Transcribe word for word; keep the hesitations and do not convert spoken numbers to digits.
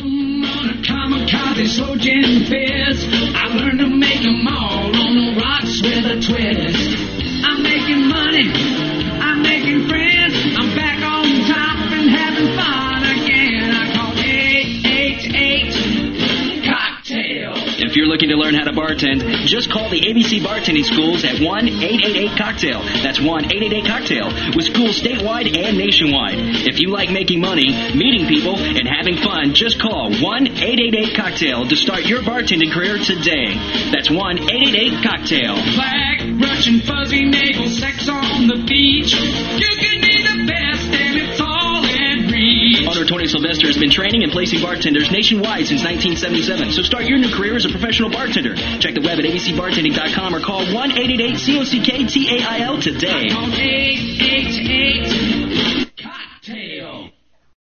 I'm on a kamikaze soldier fizz. I learned to make them all on the rocks with a twist. I'm making money, I'm making friends. I'm back on top and having fun again. I call eight eight eight cocktail. If you're looking to learn how to bartend, just call the A B C Bartending Schools at one eight eight eight cocktail. That's one eight eight eight cocktail, with schools statewide and nationwide. If you like making money, meeting people, and having fun, just call one eight eight eight cocktail to start your bartending career today. That's one eight eight eight cocktail. Black, Russian, fuzzy navel, sex on the beach. You can be the best and it's all in reach. Author Tony Sylvester has been training and placing bartenders nationwide since nineteen seventy-seven. So start your new career as a professional bartender. Check the web at a b c bartending dot com or call one eight eight eight C O C K T A I L today. Call eight eight eight